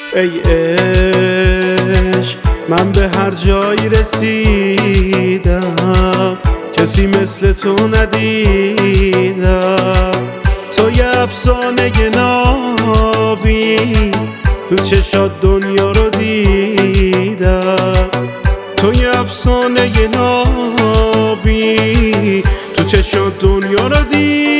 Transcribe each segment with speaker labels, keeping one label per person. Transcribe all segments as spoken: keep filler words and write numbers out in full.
Speaker 1: ای عشق من به هر جایی رسیدم، کسی مثل تو ندیدم. تو یه افسانه نابی، تو چشات دنیا رو دیدم. تو یه افسانه نابی، تو چشات دنیا رو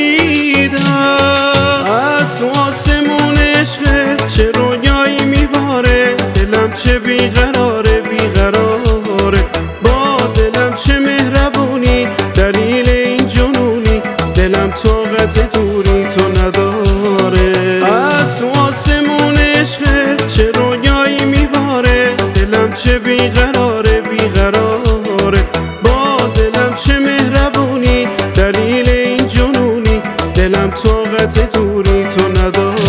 Speaker 1: دیدم. از تو آسمون عشقت چه رویایی میباره، دلم چه بیقراره بیقراره. با دلم چه مهربونی، دلیل این جنونی، دلم طاقت دوری تو نداره. از تو آسمون عشقت چه رویایی میباره، دلم چه بیقراره بیقراره. با دلم چه مهربونی، دلیل این جنونی، دلم طاقت دوری تو نداره.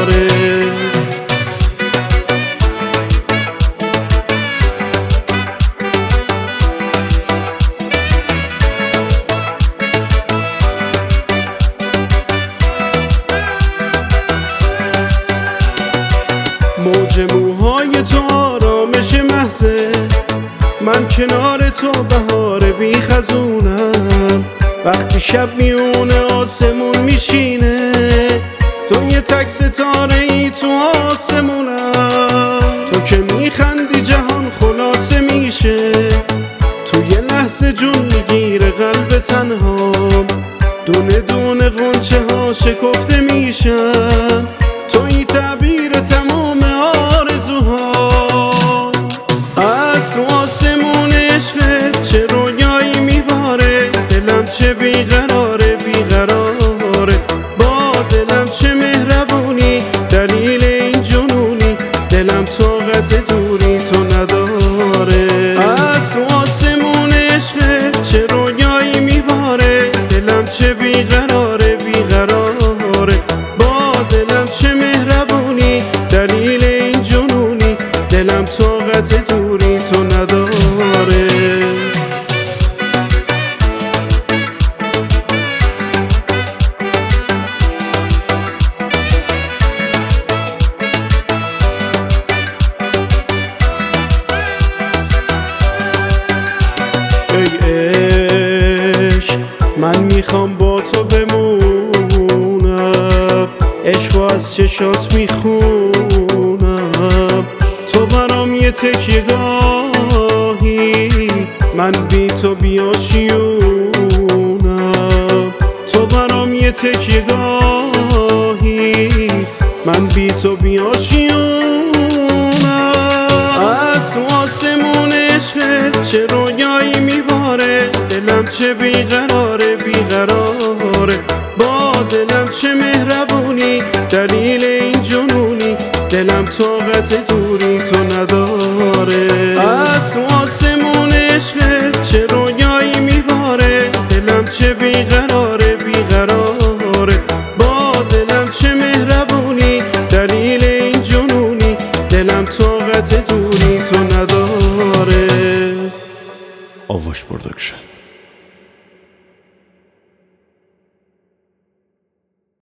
Speaker 1: موج موهای تو آرامش محضه، من کنار تو بهار بی خزونم. وقتی شب میونه آسمون میشینه، تو یه تک ستاره ای تو آسمونم. تو که میخندی جهان خلاصه میشه، تو یه لحظه جون میگیره قلب تنهام. دونه دونه غنچه ها شکفته میشن، توی تعبیر تمام آرزوها. از تو آسمون عشقت چه رویایی میباره، دلم چه بیقراره بیقراره. با دلم چه مهربونی، دلیل این جنونی، دلم طاقت دوری تو نداره. از تو آسمون عشقت چه رویایی میباره، دلم چه بیقراره بیقراره. با دلم چه مهربونی، دلیل این جنونی، دلم طاقت دوری تو نداره. ای عشق من میخوام با تو بمونم، عشقو از چشات میخونم. تو برام یه تکیه گاهی، من بی تو بیاشیونم. تو برام یه تکیه گاهی، من بی تو بیاشیونم. از تو آسمون عشقت چه رویایی میباره، دلم چه بیقراره بیقراره. با دلم چه مهربونی، دلیل این جنونی، دلم طاقت دوری تو نداره. از تو آسمون عشقت چه رویایی میباره، دلم چه بیقراره بیقراره. با دلم چه مهربونی، دلیل این جنونی، دلم طاقت دوری تو نداره.
Speaker 2: آوش پروداکشن.